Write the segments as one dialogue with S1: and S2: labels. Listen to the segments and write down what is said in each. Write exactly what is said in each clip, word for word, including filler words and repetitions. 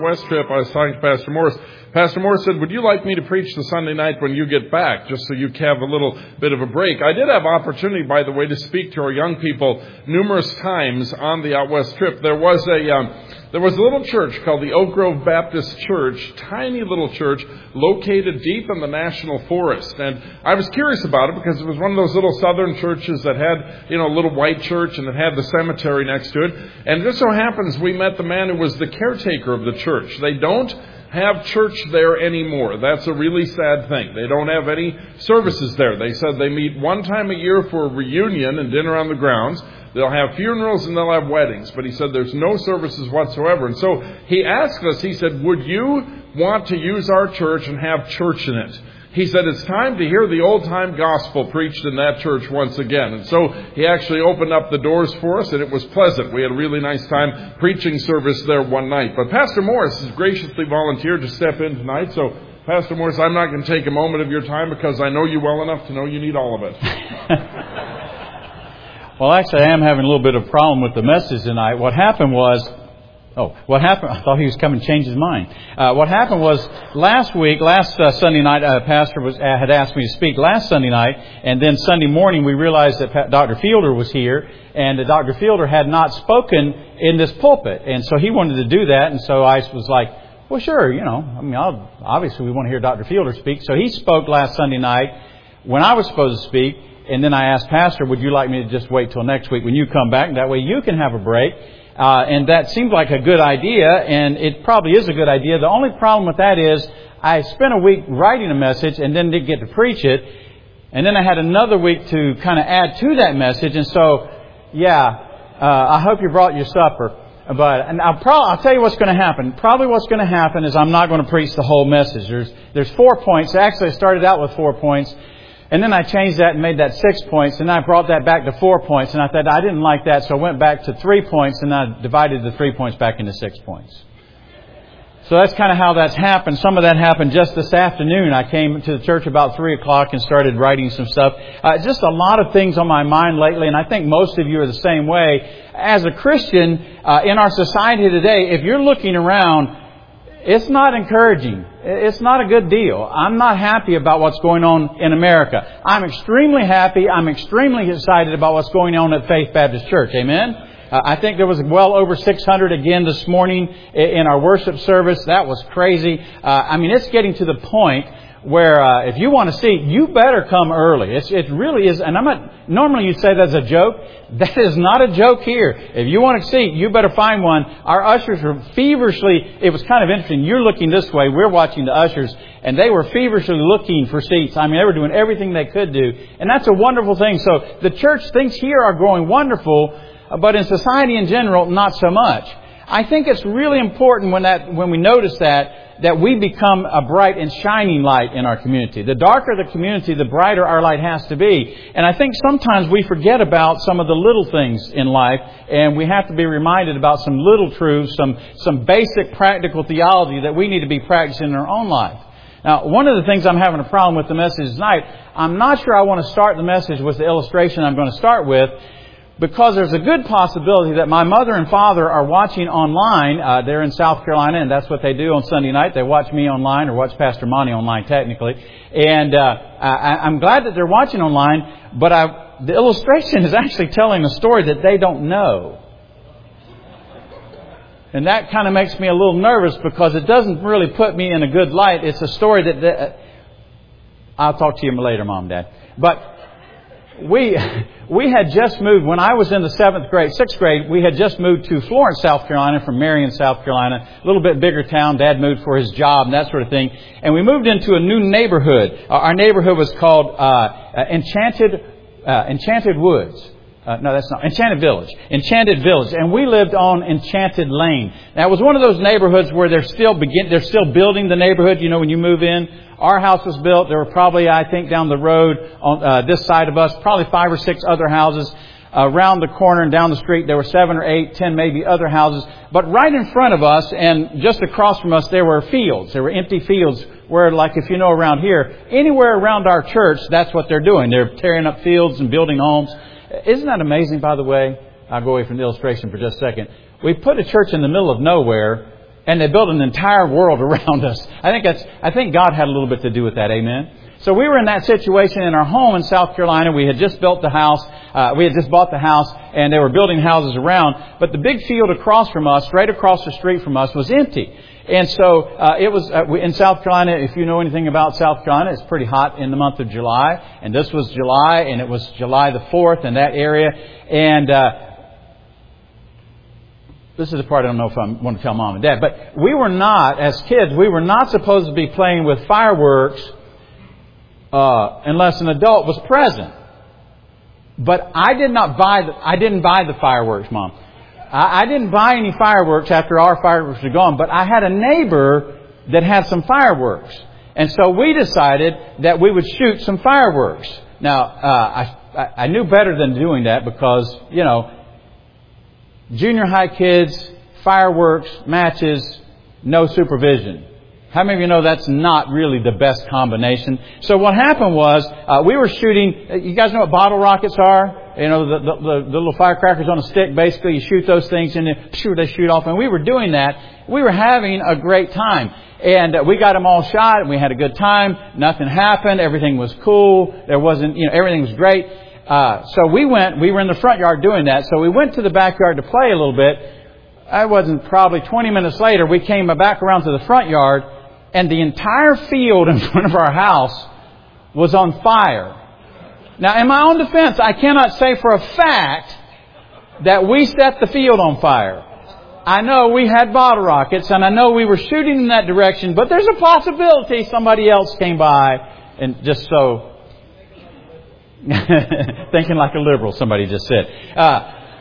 S1: West trip, I was talking to Pastor Morris. Pastor Morris said, would you like me to preach the Sunday night when you get back, just so you have a little bit of a break? I did have opportunity, by the way, to speak to our young people numerous times on the Out West trip. There was a um, there was a little church called the Oak Grove Baptist Church, tiny little church located deep in the National Forest. And I was curious about it because it was one of those little southern churches that had, you know, a little white church and it had the cemetery next to it. And it just so happens we met the man who was the caretaker of the church. They don't have church there anymore. That's a really sad thing. They don't have any services there. They said they meet one time a year for a reunion and dinner on the grounds. They'll have funerals and they'll have weddings. But he said there's no services whatsoever. And so he asked us, he said, would you want to use our church and have church in it? He said, it's time to hear the old-time gospel preached in that church once again. And so he actually opened up the doors for us, and it was pleasant. We had a really nice time preaching service there one night. But Pastor Morris has graciously volunteered to step in tonight. So, Pastor Morris, I'm not going to take a moment of your time because I know you well enough to know you need all of it.
S2: Well, actually, I am having a little bit of a problem with the message tonight. What happened was... Oh, what happened? I thought he was coming to change his mind. Uh, what happened was last week, last uh, Sunday night, uh, Pastor was, uh, had asked me to speak last Sunday night, and then Sunday morning we realized that Pa- Doctor Fielder was here, and uh, Doctor Fielder had not spoken in this pulpit, and so he wanted to do that, and so I was like, well, sure, you know, I mean, I'll, obviously we want to hear Doctor Fielder speak. So he spoke last Sunday night when I was supposed to speak, and then I asked Pastor, would you like me to just wait till next week when you come back? That way you can have a break. Uh, and that seemed like a good idea, and it probably is a good idea. The only problem with that is I spent a week writing a message and then didn't get to preach it. And then I had another week to kind of add to that message. And so, yeah, uh, I hope you brought your supper. But and I'll, pro- I'll tell you what's going to happen. Probably what's going to happen is I'm not going to preach the whole message. There's, there's four points. Actually, I started out with four points. And then I changed that and made that six points. And I brought that back to four points. And I thought I didn't like that. So I went back to three points. And I divided the three points back into six points. So that's kind of how that's happened. Some of that happened just this afternoon. I came to the church about three o'clock and started writing some stuff. Uh, just a lot of things on my mind lately. And I think most of you are the same way. As a Christian, uh, in our society today, if you're looking around, it's not encouraging. It's not a good deal. I'm not happy about what's going on in America. I'm extremely happy. I'm extremely excited about what's going on at Faith Baptist Church. Amen? Uh, I think there was well over six hundred again this morning in our worship service. That was crazy. Uh, I mean, it's getting to the point where uh, if you want to see, you better come early. It's, it really is. And I'm not, normally you say that's a joke. That is not a joke here. If you want a seat, you better find one. Our ushers were feverishly, it was kind of interesting. You're looking this way. We're watching the ushers. And they were feverishly looking for seats. I mean, they were doing everything they could do. And that's a wonderful thing. So the church, things here are growing wonderful. But in society in general, not so much. I think it's really important when that, when we notice that, that we become a bright and shining light in our community. The darker the community, the brighter our light has to be. And I think sometimes we forget about some of the little things in life, and we have to be reminded about some little truths, some, some basic practical theology that we need to be practicing in our own life. Now, one of the things I'm having a problem with the message tonight, I'm not sure I want to start the message with the illustration I'm going to start with, because there's a good possibility that my mother and father are watching online. Uh, they're in South Carolina, and that's what they do on Sunday night. They watch me online, or watch Pastor Monty online, technically. And uh, I, I'm glad that they're watching online, but I, the illustration is actually telling a story that they don't know. And that kind of makes me a little nervous because it doesn't really put me in a good light. It's a story that... that I'll talk to you later, Mom, Dad. But... We we had just moved, when I was in the seventh grade, sixth grade, we had just moved to Florence, South Carolina from Marion, South Carolina. A little bit bigger town. Dad moved for his job and that sort of thing. And we moved into a new neighborhood. Our neighborhood was called uh, Enchanted uh, Enchanted Woods. Uh, no, that's not. Enchanted Village. Enchanted Village. And we lived on Enchanted Lane. Now, it was one of those neighborhoods where they're still begin, they're still building the neighborhood. You know, when you move in, our house was built. There were probably, I think, down the road on uh, this side of us, probably five or six other houses. Uh, around the corner and down the street, there were seven or eight, ten, maybe other houses. But right in front of us and just across from us, there were fields. There were empty fields where, like if you know around here, anywhere around our church, that's what they're doing. They're tearing up fields and building homes. Isn't that amazing, by the way? I'll go away from the illustration for just a second. We put a church in the middle of nowhere, And they built an entire world around us. I think that's, I think God had a little bit to do with that. Amen. So we were in that situation in our home in South Carolina. We had just built the house. Uh, we had just bought the house, and they were building houses around. But the big field across from us, right across the street from us, was empty. And so uh, it was uh, in South Carolina. If you know anything about South Carolina, it's pretty hot in the month of July. And this was July, and it was July the fourth in that area. And uh, this is the part I don't know if I want to tell Mom and Dad. But we were not, as kids, we were not supposed to be playing with fireworks Uh, unless an adult was present. But I did not buy the, I didn't buy the fireworks, Mom. I, I didn't buy any fireworks after our fireworks were gone, but I had a neighbor that had some fireworks. And so we decided that we would shoot some fireworks. Now, uh, I, I knew better than doing that because, you know, junior high kids, fireworks, matches, no supervision. How many of you know that's not really the best combination? So what happened was, uh, we were shooting, you guys know what bottle rockets are? You know, the, the, the, the little firecrackers on a stick. Basically, you shoot those things and then phew, they shoot off. And we were doing that. We were having a great time. And uh, we got them all shot and we had a good time. Nothing happened. Everything was cool. There wasn't, you know, everything was great. Uh, so we went, we were in the front yard doing that. So we went to the backyard to play a little bit. I wasn't probably twenty minutes later, we came back around to the front yard. And the entire field in front of our house was on fire. Now, in my own defense, I cannot say for a fact that we set the field on fire. I know we had bottle rockets, and I know we were shooting in that direction, but there's a possibility somebody else came by and just so... Thinking like a liberal, somebody just said. Uh,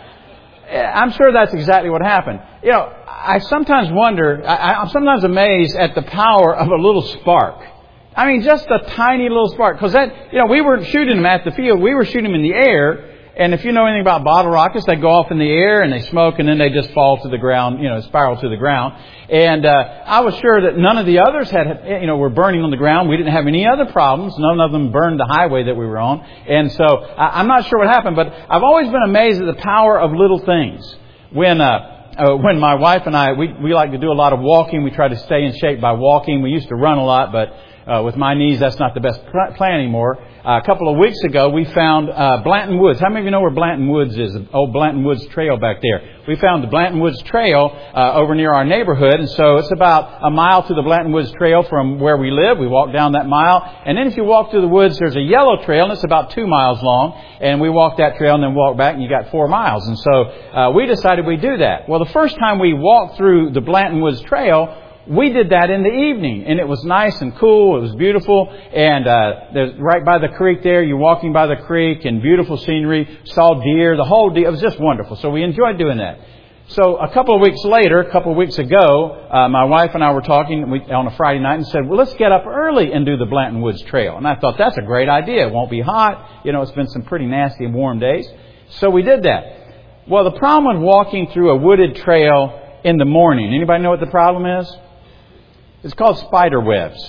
S2: I'm sure that's exactly what happened. You know, I sometimes wonder, I, I'm sometimes amazed at the power of a little spark. I mean, just a tiny little spark. Because that, you know, we weren't shooting them at the field. We were shooting them in the air. And if you know anything about bottle rockets, they go off in the air and they smoke and then they just fall to the ground, you know, spiral to the ground. And uh, I was sure that none of the others had, you know, were burning on the ground. We didn't have any other problems. None of them burned the highway that we were on. And so I, I'm not sure what happened, but I've always been amazed at the power of little things. When, uh, uh, when my wife and I, we, we like to do a lot of walking. We try to stay in shape by walking. We used to run a lot, but uh, with my knees, that's not the best plan anymore. Uh, a couple of weeks ago, we found uh, Blanton Woods. How many of you know where Blanton Woods is? The old Blanton Woods Trail back there. We found the Blanton Woods Trail uh, over near our neighborhood. And so it's about a mile to the Blanton Woods Trail from where we live. We walk down that mile. And then if you walk through the woods, there's a yellow trail, and it's about two miles long. And we walk that trail and then walk back, and you got four miles. And so uh, we decided we'd do that. Well, the first time we walked through the Blanton Woods Trail, we did that in the evening, and it was nice and cool. It was beautiful, and uh, there's right by the creek there. You're walking by the creek, and beautiful scenery. Saw deer, the whole deal. It was just wonderful. So we enjoyed doing that. So a couple of weeks later, a couple of weeks ago, uh, my wife and I were talking on a Friday night and said, well, let's get up early and do the Blanton Woods Trail. And I thought, that's a great idea. It won't be hot. You know, it's been some pretty nasty and warm days. So we did that. Well, the problem with walking through a wooded trail in the morning, anybody know what the problem is? It's called spider webs.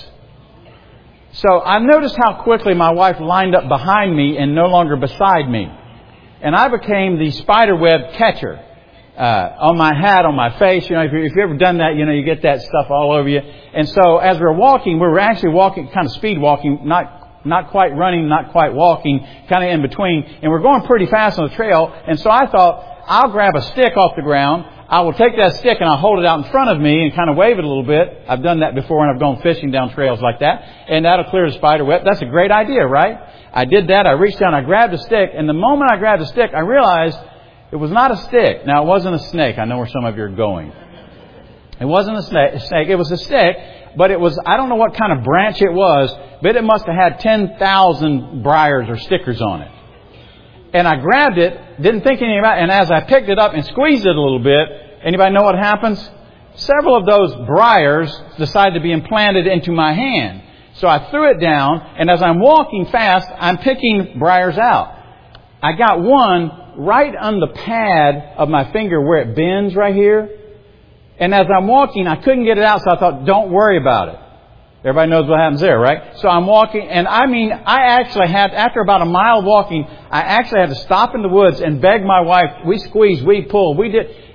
S2: So I noticed how quickly my wife lined up behind me and no longer beside me. And I became the spider web catcher. Uh, on my hat, on my face. You know, if, you, if you've ever done that, you know, you get that stuff all over you. And so as we were walking, we were actually walking, kind of speed walking, not not quite running, not quite walking, kind of in between. And we're going pretty fast on the trail. And so I thought, I'll grab a stick off the ground. I will take that stick and I'll hold it out in front of me and kind of wave it a little bit. I've done that before when I've gone fishing down trails like that. And that'll clear the spider web. That's a great idea, right? I did that. I reached down, I grabbed a stick. And the moment I grabbed a stick, I realized it was not a stick. Now, it wasn't a snake. I know where some of you are going. It wasn't a snake. It was a stick. But it was, I don't know what kind of branch it was, but it must have had ten thousand briars or stickers on it. And I grabbed it, didn't think anything about it, and as I picked it up and squeezed it a little bit, anybody know what happens? Several of those briars decided to be implanted into my hand. So I threw it down, and as I'm walking fast, I'm picking briars out. I got one right on the pad of my finger where it bends right here. And as I'm walking, I couldn't get it out, so I thought, don't worry about it. Everybody knows what happens there, right? So I'm walking, and I mean, I actually had, after about a mile walking, I actually had to stop in the woods and beg my wife. We squeezed, we pulled, we did.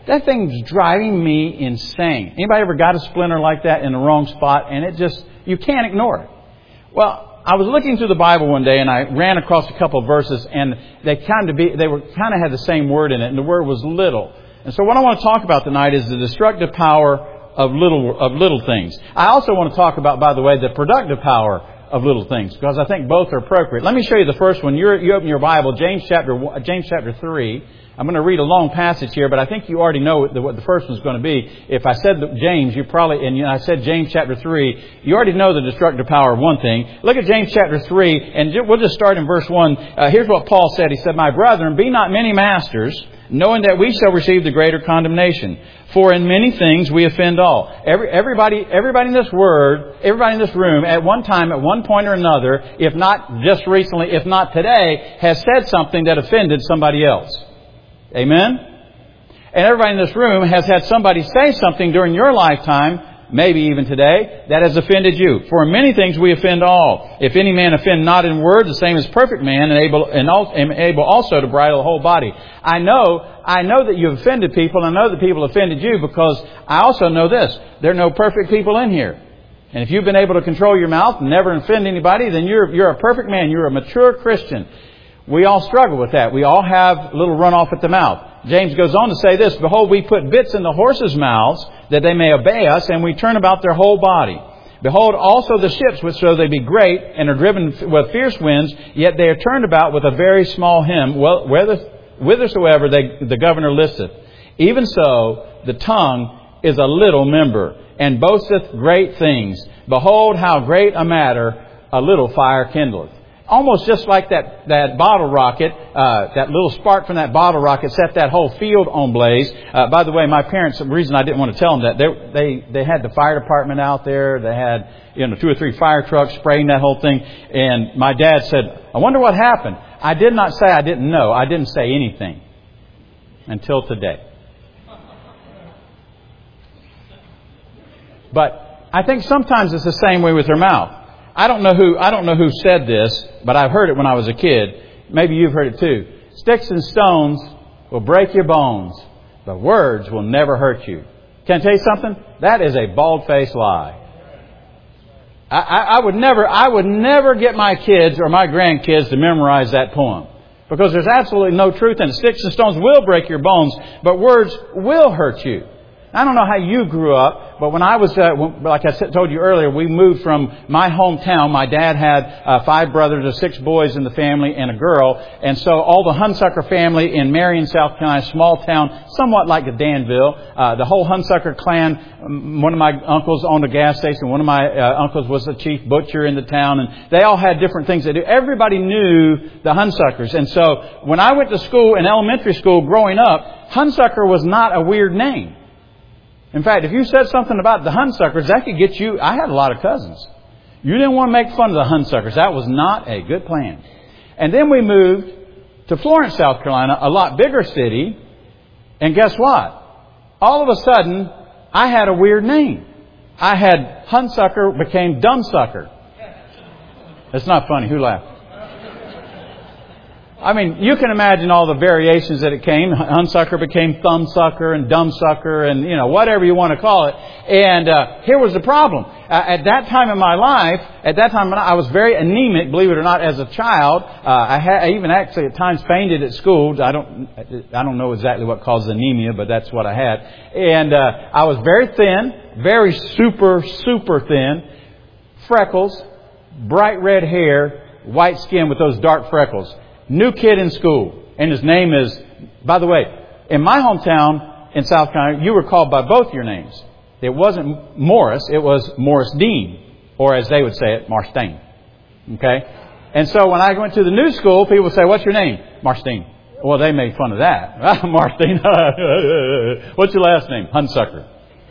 S2: That thing's driving me insane. Anybody ever got a splinter like that in the wrong spot and it just, you can't ignore it? Well, I was looking through the Bible one day and I ran across a couple of verses and they kind of be, they were kind of had the same word in it and the word was little. And so what I want to talk about tonight is the destructive power of little, of little things. I also want to talk about, by the way, the productive power of little things, because I think both are appropriate. Let me show you the first one. You're, you open your Bible, James chapter, James chapter three. I'm going to read a long passage here, but I think you already know what the, what the first one's going to be. If I said James, you probably, and I said James chapter three, you already know the destructive power of one thing. Look at James chapter three, and we'll just start in verse one. Uh, here's what Paul said. He said, "My brethren, be not many masters, knowing that we shall receive the greater condemnation. For in many things we offend all." Every, everybody, everybody in this word, everybody in this room, at one time, at one point or another, if not just recently, if not today, has said something that offended somebody else. Amen? And everybody in this room has had somebody say something during your lifetime, maybe even today, that has offended you. For in many things we offend all. If any man offend not in word, the same as perfect man, and able, and able also to bridle the whole body. I know, I know that you've offended people. I know that people offended you because I also know this. There are no perfect people in here. And if you've been able to control your mouth and never offend anybody, then you're, you're a perfect man. You're a mature Christian. We all struggle with that. We all have a little runoff at the mouth. James goes on to say this, "Behold, we put bits in the horses' mouths, that they may obey us, and we turn about their whole body. Behold, also the ships, which though they be great, and are driven with fierce winds, yet they are turned about with a very small hem, whithersoever they, the governor listeth. Even so, the tongue is a little member, and boasteth great things. Behold, how great a matter a little fire kindleth." Almost just like that, that bottle rocket, uh, that little spark from that bottle rocket set that whole field on blaze. Uh, by the way, my parents, the reason I didn't want to tell them that, they, they, they had the fire department out there. They had, you know, two or three fire trucks spraying that whole thing. And my dad said, "I wonder what happened." I did not say I didn't know. I didn't say anything until today. But I think sometimes it's the same way with their mouth. I don't know who, I don't know who said this, but I've heard it when I was a kid. Maybe you've heard it too. "Sticks and stones will break your bones, but words will never hurt you." Can I tell you something? That is a bald-faced lie. I, I, I would never, I would never get my kids or my grandkids to memorize that poem, because there's absolutely no truth in it. Sticks and stones will break your bones, but words will hurt you. I don't know how you grew up, but when I was, uh, like I told you earlier, we moved from my hometown. My dad had uh, five brothers or six boys in the family and a girl. And so all the Hunsucker family in Marion, South Carolina, small town, somewhat like a Danville. Uh, the whole Hunsucker clan, one of my uncles owned a gas station. One of my uh, uncles was the chief butcher in the town. And they all had different things they do. Everybody knew the Hunsuckers. And so when I went to school, in elementary school growing up, Hunsucker was not a weird name. In fact, if you said something about the Hunsuckers, that could get you... I had a lot of cousins. You didn't want to make fun of the Hunsuckers. That was not a good plan. And then we moved to Florence, South Carolina, a lot bigger city. And guess what? All of a sudden, I had a weird name. I had Hunsucker became Dumbsucker. That's not funny. Who laughed? I mean, you can imagine all the variations that it came. Hunsucker became Thumbsucker and Dumbsucker and, you know, whatever you want to call it. And uh, here was the problem. Uh, at that time in my life, at that time I was very anemic, believe it or not, as a child. Uh, I, ha- I even actually at times fainted at school. I don't, I don't know exactly what causes anemia, but that's what I had. And uh, I was very thin, very super, super thin, freckles, bright red hair, white skin with those dark freckles. New kid in school, and his name is, by the way, in my hometown in South Carolina, you were called by both your names. It wasn't Morris, it was Morris Dean, or as they would say it, Marstein. Okay? And so when I went to the new school, people would say, "What's your name?" "Marstein." Well, they made fun of that. Marstein. "What's your last name?" "Hunsucker."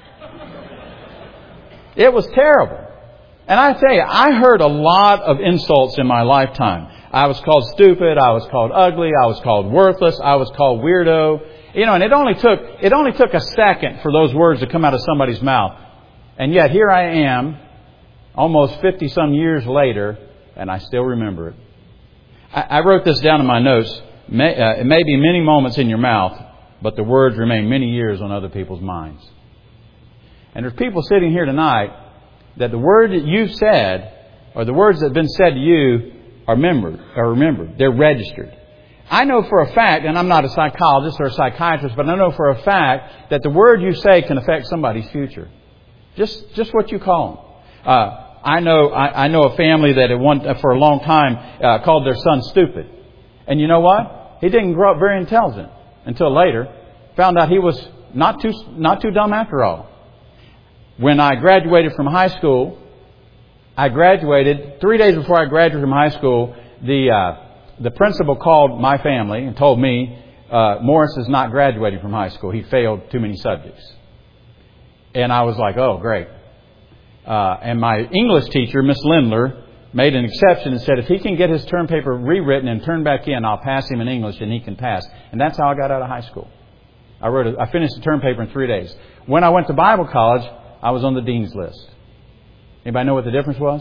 S2: It was terrible. And I tell you, I heard a lot of insults in my lifetime. I was called stupid. I was called ugly. I was called worthless. I was called weirdo. You know, and it only took, it only took a second for those words to come out of somebody's mouth. And yet here I am, almost fifty some years later, and I still remember it. I, I wrote this down in my notes. May, uh, it may be many moments in your mouth, but the words remain many years on other people's minds. And there's people sitting here tonight that the word that you've said, or the words that have been said to you, are remembered. Are remembered. They're registered. I know for a fact, and I'm not a psychologist or a psychiatrist, but I know for a fact that the word you say can affect somebody's future. Just just what you call them. Uh, I know I, I know a family that at one, for a long time uh, called their son stupid. And you know what? He didn't grow up very intelligent until later. Found out he was not too not too dumb after all. When I graduated from high school, I graduated, three days before I graduated from high school, the uh, the principal called my family and told me, uh, Morris is not graduating from high school. He failed too many subjects. And I was like, oh, great. Uh, and my English teacher, Miss Lindler, made an exception and said, if he can get his term paper rewritten and turned back in, I'll pass him in English and he can pass. And that's how I got out of high school. I wrote a, I finished the term paper in three days. When I went to Bible college, I was on the dean's list. Anybody know what the difference was?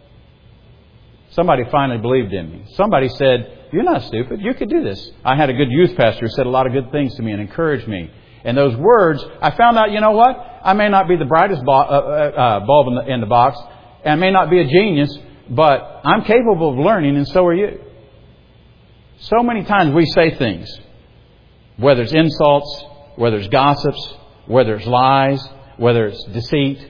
S2: Somebody finally believed in me. Somebody said, you're not stupid. You could do this. I had a good youth pastor who said a lot of good things to me and encouraged me. And those words, I found out, you know what? I may not be the brightest bulb, uh, uh, bulb in, the, in the box. And I may not be a genius, but I'm capable of learning, and so are you. So many times we say things, whether it's insults, whether it's gossips, whether it's lies, whether it's deceit.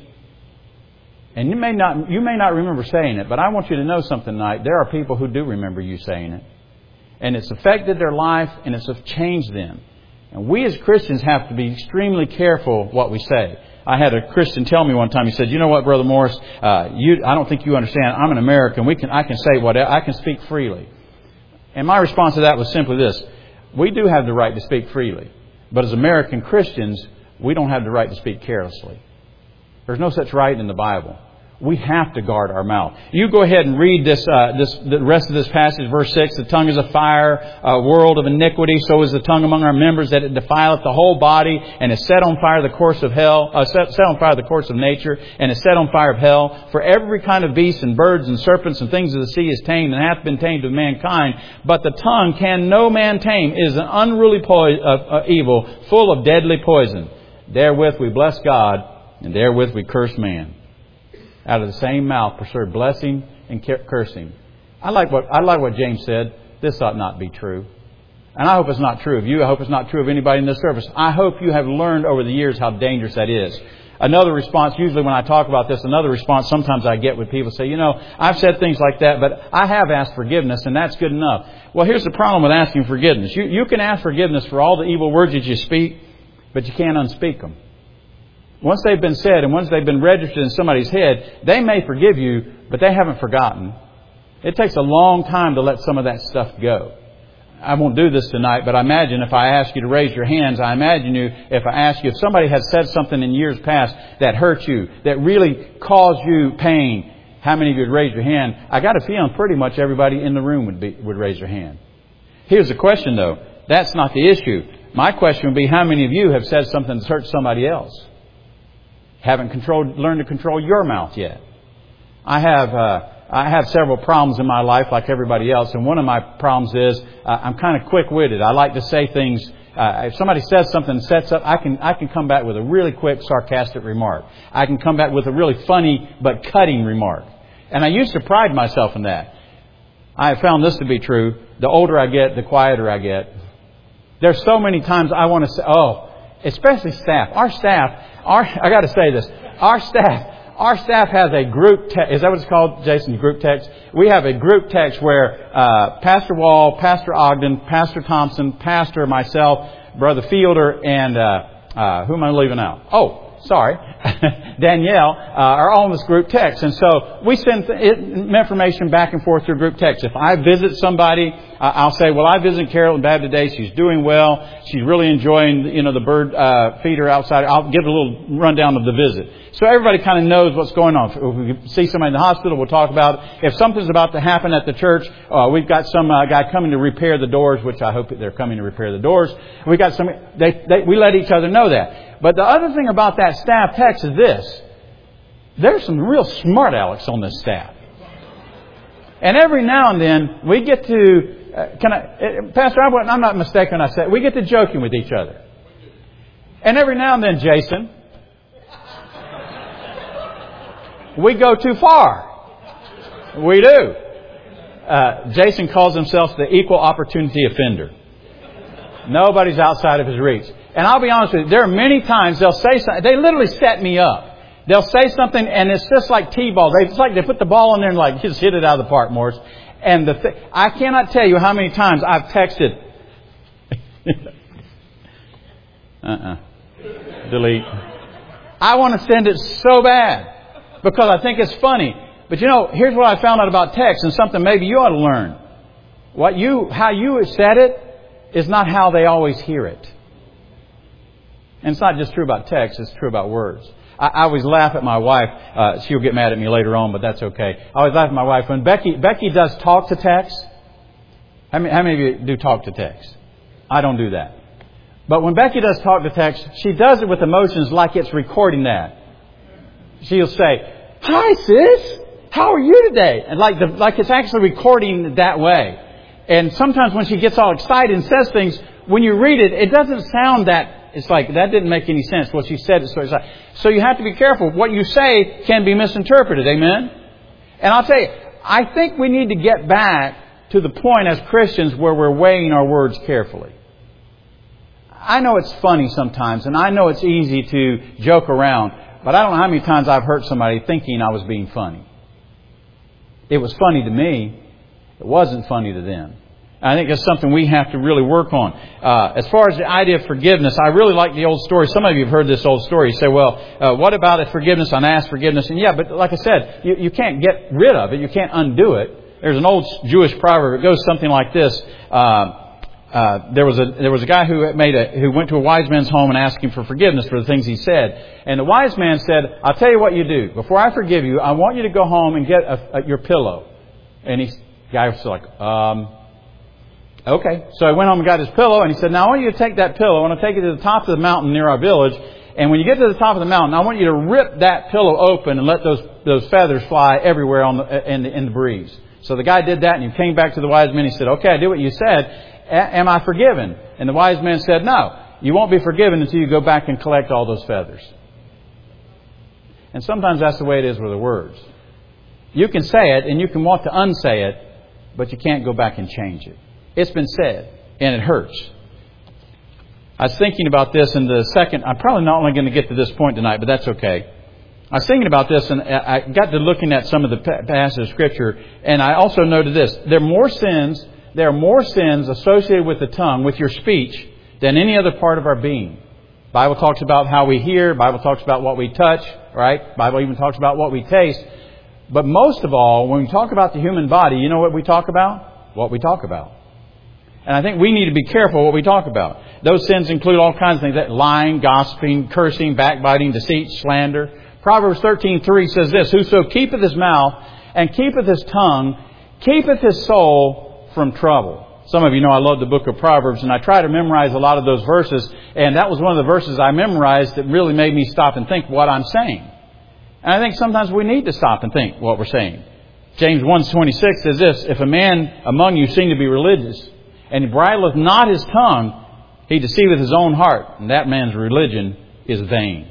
S2: And you may not you may not remember saying it, but I want you to know something tonight. There are people who do remember you saying it. And it's affected their life and it's changed them. And we as Christians have to be extremely careful what we say. I had a Christian tell me one time, he said, you know what, Brother Morris, uh, you, I don't think you understand. I'm an American. We can, I can say whatever. I can speak freely. And my response to that was simply this. We do have the right to speak freely. But as American Christians, we don't have the right to speak carelessly. There's no such right in the Bible. We have to guard our mouth. You go ahead and read this, uh, this, the rest of this passage, verse six. The tongue is a fire, a world of iniquity. So is the tongue among our members, that it defileth the whole body, and is set on fire the course of hell, uh, set, set on fire the course of nature, and is set on fire of hell. For every kind of beast and birds and serpents and things of the sea is tamed, and hath been tamed of mankind. But the tongue can no man tame. It is an unruly po- uh, uh, evil, full of deadly poison. Therewith we bless God, and therewith we curse man. Out of the same mouth proceed blessing and cursing. I like what I like what James said. This ought not be true. And I hope it's not true of you. I hope it's not true of anybody in this service. I hope you have learned over the years how dangerous that is. Another response, usually when I talk about this, another response sometimes I get when people say, you know, I've said things like that, but I have asked forgiveness, and that's good enough. Well, here's the problem with asking forgiveness. You, you can ask forgiveness for all the evil words that you speak, but you can't unspeak them. Once they've been said and once they've been registered in somebody's head, they may forgive you, but they haven't forgotten. It takes a long time to let some of that stuff go. I won't do this tonight, but I imagine if I ask you to raise your hands, I imagine you, if I ask you, if somebody has said something in years past that hurt you, that really caused you pain, how many of you would raise your hand? I got a feeling pretty much everybody in the room would be, would raise their hand. Here's the question though. That's not the issue. My question would be, how many of you have said something that's hurt somebody else? Haven't controlled, learned to control your mouth yet. I have, uh, I have several problems in my life like everybody else. And one of my problems is uh, I'm kind of quick-witted. I like to say things. Uh, if somebody says something and sets up, I can, I can come back with a really quick, sarcastic remark. I can come back with a really funny but cutting remark. And I used to pride myself in that. I have found this to be true. The older I get, the quieter I get. There's so many times I want to say, oh, especially staff. Our staff, our, I got to say this. Our staff, our staff has a group text. Is that what it's called, Jason? Group text? We have a group text where uh, Pastor Wall, Pastor Ogden, Pastor Thompson, Pastor, myself, Brother Fielder, and uh, uh, who am I leaving out? Oh, sorry, Danielle, uh, are all in this group text. And so we send th- information back and forth through group text. If I visit somebody, uh, I'll say, well, I visited Carol and Bab today. She's doing well. She's really enjoying, you know, the bird uh, feeder outside. I'll give a little rundown of the visit. So everybody kind of knows what's going on. If we see somebody in the hospital, we'll talk about it. If something's about to happen at the church, uh, we've got some uh, guy coming to repair the doors, which I hope that they're coming to repair the doors. We got some. They, they, we let each other know that. But the other thing about that staff text is this. There's some real smart Alex on this staff. And every now and then we get to, uh, can I, uh, Pastor, I, I'm not mistaken when I say, we get to joking with each other. And every now and then, Jason, we go too far. We do. Uh, Jason calls himself the equal opportunity offender. Nobody's outside of his reach. And I'll be honest with you, there are many times they'll say something, they literally set me up. They'll say something and it's just like T-ball. They, it's like they put the ball in there and like just hit it out of the park, Morris. And the th- I cannot tell you how many times I've texted. uh-uh. Delete. I want to send it so bad because I think it's funny. But you know, here's what I found out about text and something maybe you ought to learn. What you, how you said it is not how they always hear it. And it's not just true about text, it's true about words. I, I always laugh at my wife. Uh, she'll get mad at me later on, but that's okay. I always laugh at my wife when Becky Becky does talk to text. How many, how many of you do talk to text? I don't do that. But when Becky does talk to text, she does it with emotions like it's recording that. She'll say, "Hi, sis. How are you today?" And like the, like it's actually recording that way. And sometimes when she gets all excited and says things, when you read it, it doesn't sound that. It's like, that didn't make any sense. What she said is so excited. So you have to be careful. What you say can be misinterpreted. Amen? And I'll tell you, I think we need to get back to the point as Christians where we're weighing our words carefully. I know it's funny sometimes, and I know it's easy to joke around, but I don't know how many times I've hurt somebody thinking I was being funny. It was funny to me. It wasn't funny to them. I think that's something we have to really work on. Uh, as far as the idea of forgiveness, I really like the old story. Some of you have heard this old story. You say, well, uh, what about if forgiveness? Unasked forgiveness. And yeah, but like I said, you, you can't get rid of it. You can't undo it. There's an old Jewish proverb. It goes something like this. Uh, uh, there was a there was a guy who made a who went to a wise man's home and asked him for forgiveness for the things he said. And the wise man said, "I'll tell you what you do. Before I forgive you, I want you to go home and get a, a, your pillow." And he, the guy was like, um... Okay, so he went home and got his pillow, and he said, "Now I want you to take that pillow. I want to take it to the top of the mountain near our village. And when you get to the top of the mountain, I want you to rip that pillow open and let those those feathers fly everywhere on the in the, in the breeze." So the guy did that, and he came back to the wise man. He said, "Okay, I did what you said. A- am I forgiven?" And the wise man said, "No, you won't be forgiven until you go back and collect all those feathers." And sometimes that's the way it is with the words. You can say it, and you can want to unsay it, but you can't go back and change it. It's been said, and it hurts. I was thinking about this in the second... I'm probably not only going to get to this point tonight, but that's okay. I was thinking about this, and I got to looking at some of the passages of Scripture, and I also noted this. There are more sins, there are more sins associated with the tongue, with your speech, than any other part of our being. The Bible talks about how we hear. The Bible talks about what we touch, right? The Bible even talks about what we taste. But most of all, when we talk about the human body, you know what we talk about? What we talk about. And I think we need to be careful what we talk about. Those sins include all kinds of things. That lying, gossiping, cursing, backbiting, deceit, slander. Proverbs thirteen three says this: "Whoso keepeth his mouth and keepeth his tongue, keepeth his soul from trouble." Some of you know I love the book of Proverbs, and I try to memorize a lot of those verses. And that was one of the verses I memorized that really made me stop and think what I'm saying. And I think sometimes we need to stop and think what we're saying. James one twenty-six says this: "If a man among you seem to be religious, and he bridleth not his tongue, he deceiveth his own heart, and that man's religion is vain."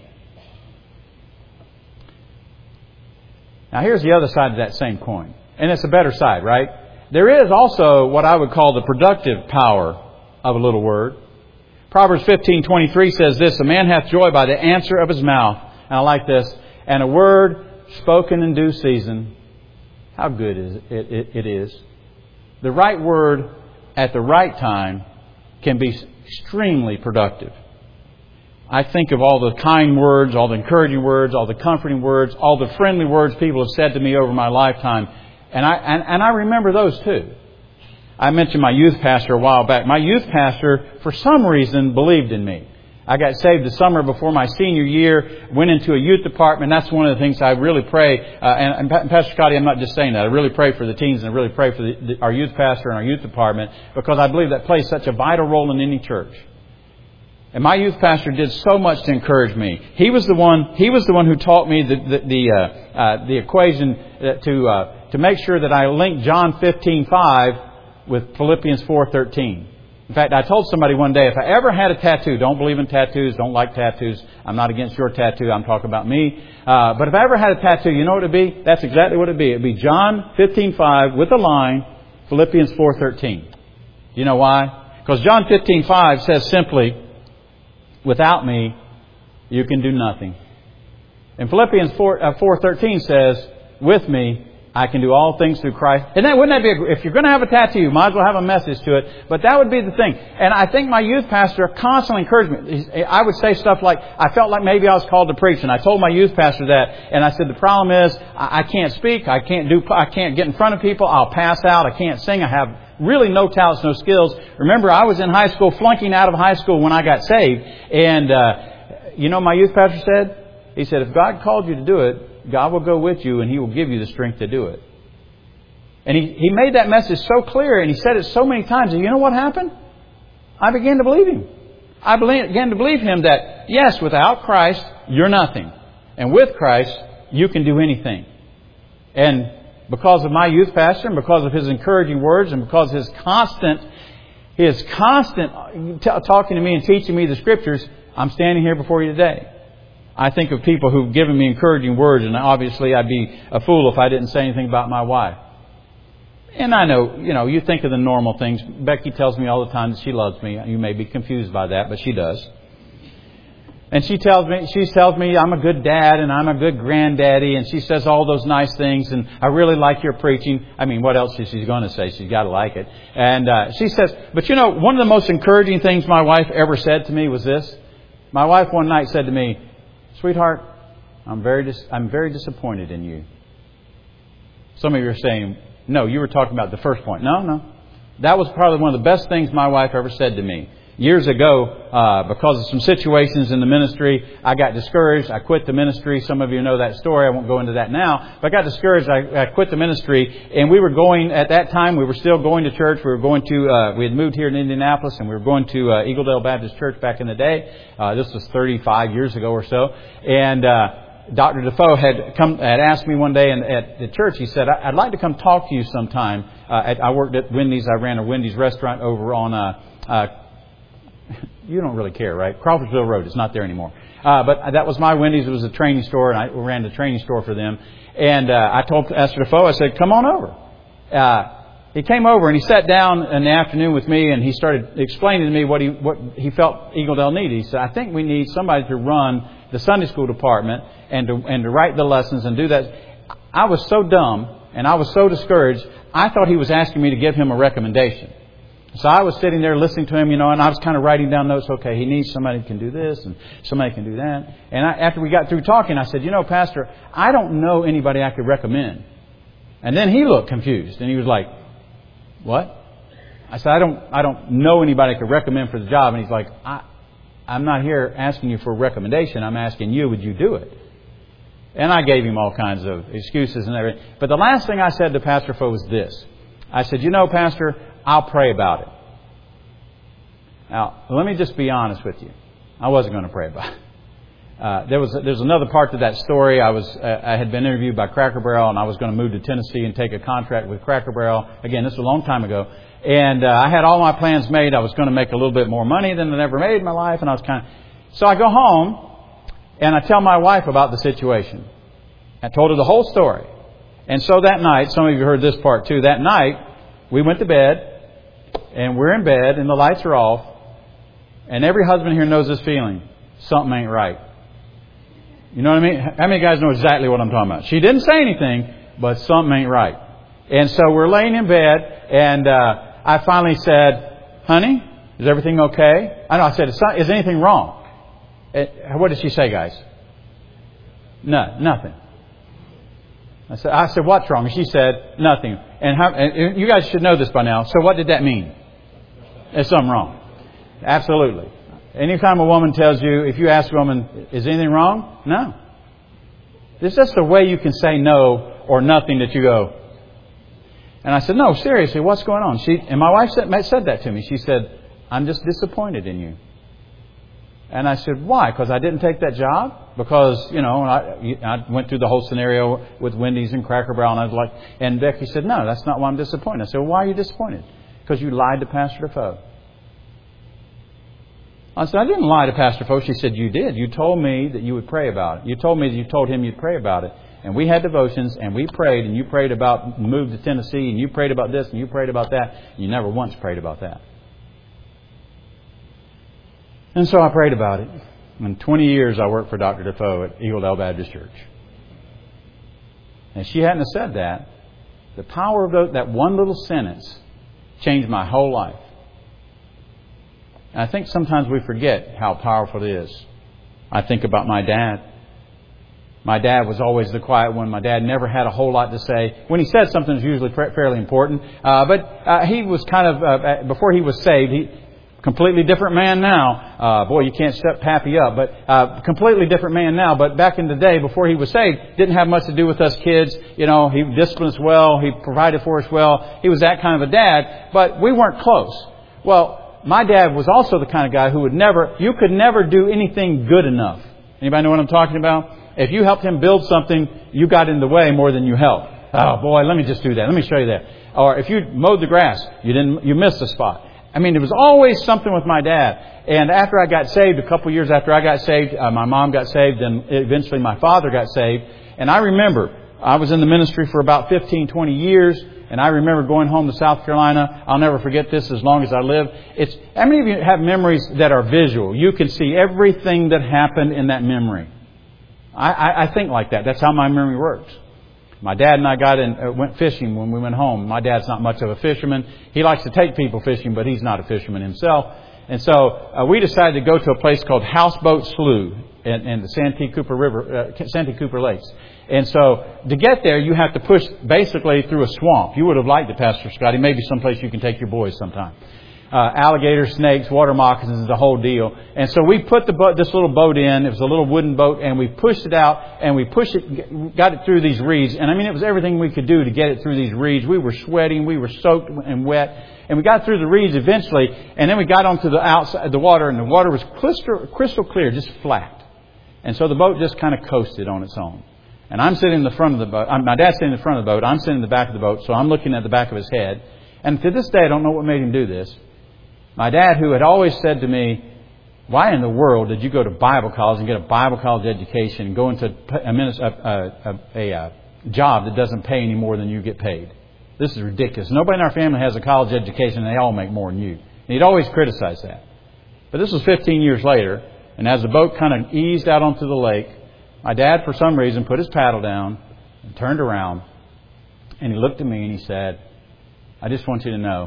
S2: Now here's the other side of that same coin. And it's a better side, right? There is also what I would call the productive power of a little word. Proverbs fifteen twenty-three says this: "A man hath joy by the answer of his mouth." And I like this. "And a word spoken in due season." How good is it, it, it is. The right word at the right time can be extremely productive. I think of all the kind words, all the encouraging words, all the comforting words, all the friendly words people have said to me over my lifetime. And I, and, and I remember those too. I mentioned my youth pastor a while back. My youth pastor, for some reason, believed in me. I got saved the summer before my senior year, went into a youth department. That's one of the things I really pray. Uh, and, and Pastor Scotty, I'm not just saying that. I really pray for the teens, and I really pray for the, the, our youth pastor and our youth department, because I believe that plays such a vital role in any church. And my youth pastor did so much to encourage me. He was the one. He was the one who taught me the the the, uh, uh, the equation to uh, to make sure that I linked John fifteen five with Philippians four thirteen. In fact, I told somebody one day, if I ever had a tattoo, don't believe in tattoos, don't like tattoos. I'm not against your tattoo. I'm talking about me. Uh, but if I ever had a tattoo, you know what it'd be? That's exactly what it'd be. It'd be John fifteen five with the line, Philippians four thirteen. You know why? Because John fifteen five says simply, without me, you can do nothing. And Philippians four thirteen says, with me, I can do all things through Christ. And that, wouldn't that be, a, if you're going to have a tattoo, you might as well have a message to it. But that would be the thing. And I think my youth pastor constantly encouraged me. I would say stuff like, I felt like maybe I was called to preach. And I told my youth pastor that. And I said, the problem is, I, I can't speak. I can't do, I can't get in front of people. I'll pass out. I can't sing. I have really no talents, no skills. Remember, I was in high school, flunking out of high school when I got saved. And, uh, you know, my youth pastor said, he said, if God called you to do it, God will go with you and He will give you the strength to do it. And he, he made that message so clear and he said it so many times. And you know what happened? I began to believe him. I began to believe him that, yes, without Christ, you're nothing. And with Christ, you can do anything. And because of my youth pastor and because of his encouraging words and because of his constant, his constant t- talking to me and teaching me the Scriptures, I'm standing here before you today. I think of people who've given me encouraging words, and obviously I'd be a fool if I didn't say anything about my wife. And I know, you know, you think of the normal things. Becky tells me all the time that she loves me. You may be confused by that, but she does. And she tells me, she tells me I'm a good dad and I'm a good granddaddy, and she says all those nice things, and I really like your preaching. I mean, what else is she going to say? She's got to like it. And uh, she says, but you know, one of the most encouraging things my wife ever said to me was this. My wife one night said to me, sweetheart, I'm very dis- I'm very disappointed in you. Some of you are saying, no, you were talking about the first point. No, no. That was probably one of the best things my wife ever said to me. Years ago, uh, because of some situations in the ministry, I got discouraged. I quit the ministry. Some of you know that story. I won't go into that now. But I got discouraged. I, I quit the ministry. And we were going, at that time, we were still going to church. We were going to, uh, we had moved here in Indianapolis, and we were going to uh, Eagledale Baptist Church back in the day. Uh, this was thirty-five years ago or so. And uh, Doctor Defoe had come, had asked me one day in, at the church, he said, I'd like to come talk to you sometime. Uh, at, I worked at Wendy's. I ran a Wendy's restaurant over on uh, uh you don't really care, right? Crawfordsville Road. It's not there anymore. Uh, but that was my Wendy's. It was a training store, and I ran the training store for them. And uh, I told Pastor Defoe, I said, come on over. Uh, he came over, and he sat down in the afternoon with me, and he started explaining to me what he what he felt Eagledale needed. He said, I think we need somebody to run the Sunday school department and to, and to write the lessons and do that. I was so dumb, and I was so discouraged, I thought he was asking me to give him a recommendation. So I was sitting there listening to him, you know, and I was kind of writing down notes. Okay, he needs somebody who can do this and somebody can do that. And I, after we got through talking, I said, you know, Pastor, I don't know anybody I could recommend. And then he looked confused and he was like, what? I said, I don't, I don't know anybody I could recommend for the job. And he's like, I, I'm not here asking you for a recommendation. I'm asking you, would you do it? And I gave him all kinds of excuses and everything. But the last thing I said to Pastor Foe was this. I said, you know, Pastor, I'll pray about it. Now, let me just be honest with you. I wasn't going to pray about it. Uh, there was there's another part to that story. I was uh, I had been interviewed by Cracker Barrel, and I was going to move to Tennessee and take a contract with Cracker Barrel. Again, this was a long time ago. And uh, I had all my plans made. I was going to make a little bit more money than I'd ever made in my life. And I was kind of... So I go home, and I tell my wife about the situation. I told her the whole story. And so that night, some of you heard this part too, that night, we went to bed. And we're in bed and the lights are off. And every husband here knows this feeling. Something ain't right. You know what I mean? How many guys know exactly what I'm talking about? She didn't say anything, but something ain't right. And so we're laying in bed, and uh, I finally said, honey, is everything okay? I know, I said, is anything wrong? What did she say, guys? No, nothing. I said, I said, what's wrong? And she said, nothing. And, how, and you guys should know this by now. So what did that mean? There's something wrong. Absolutely. Anytime a woman tells you, if you ask a woman, is anything wrong? No. It's just a way you can say no or nothing that you go. And I said, no, seriously, what's going on? She and my wife said, said that to me. She said, I'm just disappointed in you. And I said, why? Because I didn't take that job? Because, you know, I, I went through the whole scenario with Wendy's and Cracker Barrel, and I was like, and Becky said, no, that's not why I'm disappointed. I said, well, why are you disappointed? Because you lied to Pastor Defoe. I said, I didn't lie to Pastor Foch. She said, you did. You told me that you would pray about it. You told me that you told him you'd pray about it. And we had devotions, and we prayed, and you prayed about move to Tennessee, and you prayed about this, and you prayed about that. You never once prayed about that. And so I prayed about it. In twenty years, I worked for Doctor Defoe at Eagledale Baptist Church. And if she hadn't have said that, the power of those, that one little sentence changed my whole life. And I think sometimes we forget how powerful it is. I think about my dad. My dad was always the quiet one. My dad never had a whole lot to say. When he said something, it was usually fairly important. Uh, but uh, he was kind of, uh, before he was saved, he completely different man now. Uh, boy, you can't step Pappy up. But uh, completely different man now. But back in the day, before he was saved, didn't have much to do with us kids. You know, he disciplined us well. He provided for us well. He was that kind of a dad. But we weren't close. Well, my dad was also the kind of guy who would never, you could never do anything good enough. Anybody know what I'm talking about? If you helped him build something, you got in the way more than you helped. Oh boy, let me just do that. Let me show you that. Or if you mowed the grass, you didn't, you missed a spot. I mean, there was always something with my dad. And after I got saved, a couple of years after I got saved, uh, my mom got saved, and eventually my father got saved. And I remember, I was in the ministry for about fifteen, twenty years. And I remember going home to South Carolina. I'll never forget this as long as I live. It's, how many of you have memories that are visual? You can see everything that happened in that memory. I, I, I think like that. That's how my memory works. My dad and I got in, uh, went fishing when we went home. My dad's not much of a fisherman. He likes to take people fishing, but he's not a fisherman himself. And so uh, we decided to go to a place called Houseboat Slough in, in the Santee Cooper River, uh, Santee Cooper Lakes. And so to get there, you have to push basically through a swamp. You would have liked it, Pastor Scotty. Maybe someplace you can take your boys sometime. Uh, alligators, snakes, water moccasins, the whole deal. And so we put the boat, this little boat in. It was a little wooden boat, and we pushed it out, and we pushed it, got it through these reeds. And I mean, it was everything we could do to get it through these reeds. We were sweating, we were soaked and wet, and we got through the reeds eventually. And then we got onto the outside, the water, and the water was crystal, crystal clear, just flat. And so the boat just kind of coasted on its own. And I'm sitting in the front of the boat. My dad's sitting in the front of the boat. I'm sitting in the back of the boat, so I'm looking at the back of his head. And to this day, I don't know what made him do this. My dad, who had always said to me, why in the world did you go to Bible college and get a Bible college education and go into a, a, a, a job that doesn't pay any more than you get paid? This is ridiculous. Nobody in our family has a college education, and they all make more than you. And he'd always criticize that. But this was fifteen years later, and as the boat kind of eased out onto the lake, my dad, for some reason, put his paddle down and turned around, and he looked at me and he said, I just want you to know,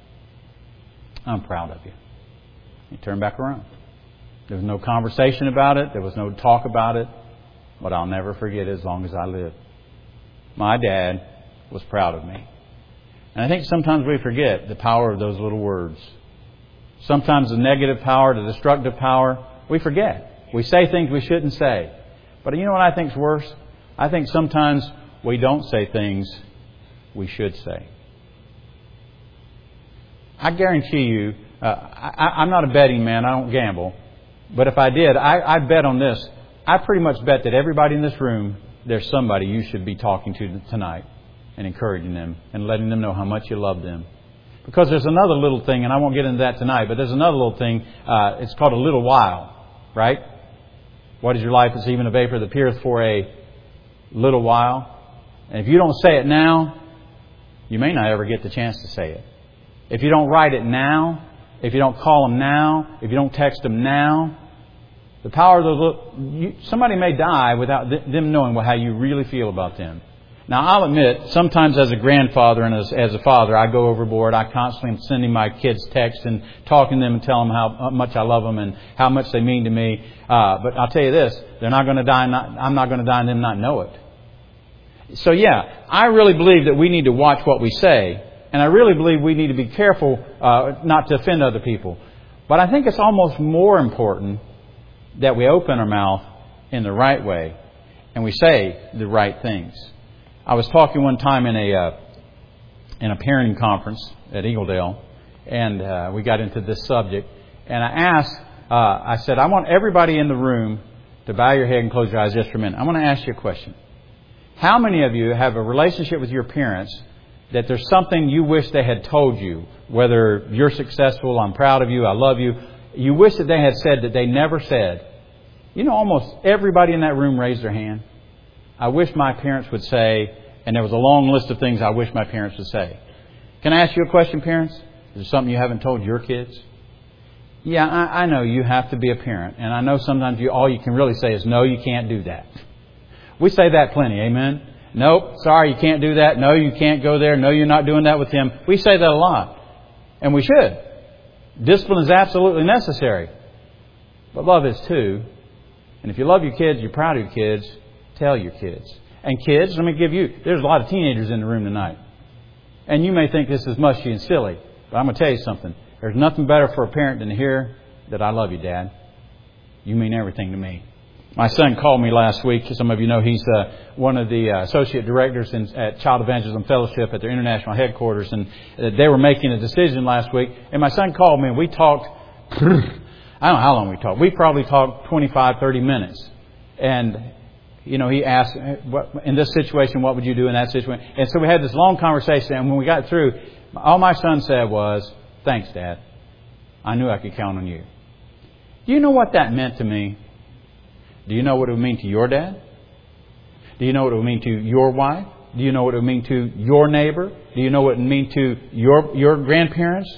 S2: I'm proud of you. He turned back around. There was no conversation about it. There was no talk about it. But I'll never forget it as long as I live. My dad was proud of me. And I think sometimes we forget the power of those little words. Sometimes the negative power, the destructive power, we forget. We say things we shouldn't say. But you know what I think's worse? I think sometimes we don't say things we should say. I guarantee you, uh, I, I'm not a betting man. I don't gamble. But if I did, I, I bet on this. I pretty much bet that everybody in this room, there's somebody you should be talking to tonight and encouraging them and letting them know how much you love them. Because there's another little thing, and I won't get into that tonight, but there's another little thing. Uh, it's called a little while, right? What is your life? It's even a vapor that appeareth for a little while. And if you don't say it now, you may not ever get the chance to say it. If you don't write it now, if you don't call them now, if you don't text them now, the power of those, you, somebody may die without th- them knowing how you really feel about them. Now, I'll admit, sometimes as a grandfather and as, as a father, I go overboard. I constantly am sending my kids texts and talking to them and telling them how much I love them and how much they mean to me. Uh, but I'll tell you this, they're not going to die. Not, I'm not going to die and them not know it. So, yeah, I really believe that we need to watch what we say. And I really believe we need to be careful uh, not to offend other people. But I think it's almost more important that we open our mouth in the right way and we say the right things. I was talking one time in a uh, in a parenting conference at Eagledale, and uh, we got into this subject. And I asked, uh, I said, I want everybody in the room to bow your head and close your eyes just for a minute. I want to ask you a question. How many of you have a relationship with your parents that there's something you wish they had told you, whether you're successful, I'm proud of you, I love you, you wish that they had said that they never said. You know, almost everybody in that room raised their hand. I wish my parents would say, and there was a long list of things I wish my parents would say. Can I ask you a question, parents? Is there something you haven't told your kids? Yeah, I, I know you have to be a parent. And I know sometimes you all you can really say is, no, you can't do that. We say that plenty, amen? Nope, sorry, you can't do that. No, you can't go there. No, you're not doing that with him. We say that a lot. And we should. Discipline is absolutely necessary. But love is too. And if you love your kids, you're proud of your kids, tell your kids. And kids, let me give you, there's a lot of teenagers in the room tonight. And you may think this is mushy and silly. But I'm going to tell you something. There's nothing better for a parent than to hear that I love you, Dad. You mean everything to me. My son called me last week. Some of you know he's uh, one of the uh, associate directors in, at Child Evangelism Fellowship at their international headquarters. And uh, they were making a decision last week. And my son called me and we talked. I don't know how long we talked. We probably talked twenty-five, thirty minutes. And, you know, he asked, what, in this situation, what would you do in that situation? And so we had this long conversation. And when we got through, all my son said was, thanks, Dad. I knew I could count on you. Do you know what that meant to me? Do you know what it would mean to your dad? Do you know what it would mean to your wife? Do you know what it would mean to your neighbor? Do you know what it would mean to your your grandparents?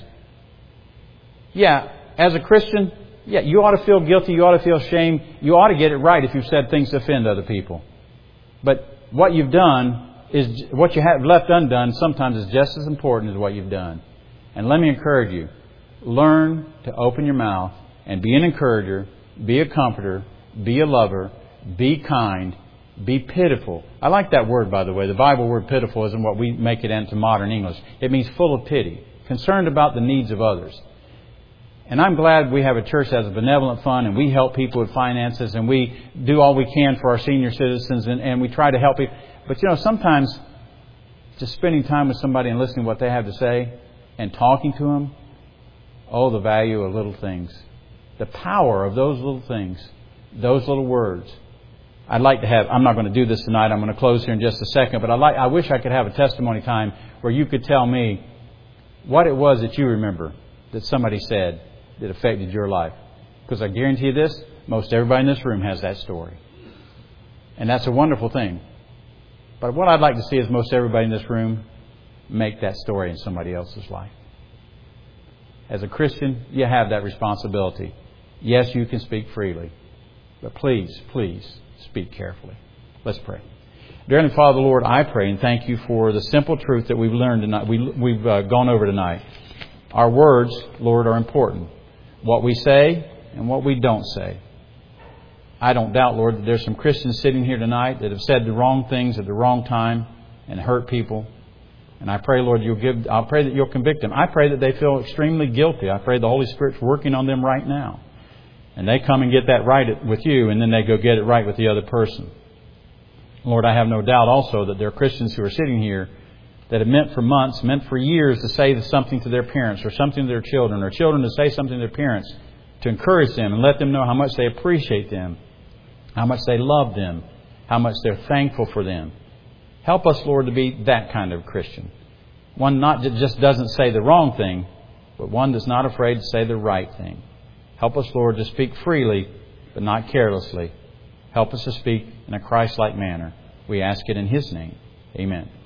S2: Yeah, as a Christian, yeah, you ought to feel guilty. You ought to feel shame. You ought to get it right if you've said things to offend other people. But what you've done is, what you have left undone sometimes is just as important as what you've done. And let me encourage you. Learn to open your mouth and be an encourager, be a comforter, be a lover, be kind, be pitiful. I like that word, by the way. The Bible word pitiful isn't what we make it into modern English. It means full of pity, concerned about the needs of others. And I'm glad we have a church that has a benevolent fund and we help people with finances and we do all we can for our senior citizens and, and we try to help people. But, you know, sometimes just spending time with somebody and listening to what they have to say and talking to them, oh, the value of little things. The power of those little things. Those little words. I'd like to have, I'm not going to do this tonight. I'm going to close here in just a second. But I like, I wish I could have a testimony time where you could tell me what it was that you remember that somebody said that affected your life. Because I guarantee you this, most everybody in this room has that story. And that's a wonderful thing. But what I'd like to see is most everybody in this room make that story in somebody else's life. As a Christian, you have that responsibility. Yes, you can speak freely. But please, please speak carefully. Let's pray. Dear Heavenly Father, Lord, I pray and thank you for the simple truth that we've learned tonight. We, we've uh, gone over tonight. Our words, Lord, are important. What we say and what we don't say. I don't doubt, Lord, that there's some Christians sitting here tonight that have said the wrong things at the wrong time and hurt people. And I pray, Lord, you'll give. I pray that you'll convict them. I pray that they feel extremely guilty. I pray the Holy Spirit's working on them right now. And they come and get that right with you, and then they go get it right with the other person. Lord, I have no doubt also that there are Christians who are sitting here that have meant for months, meant for years to say something to their parents or something to their children, or children to say something to their parents to encourage them and let them know how much they appreciate them, how much they love them, how much they're thankful for them. Help us, Lord, to be that kind of Christian. One not that just doesn't say the wrong thing, but one that's not afraid to say the right thing. Help us, Lord, to speak freely, but not carelessly. Help us to speak in a Christ-like manner. We ask it in His name. Amen.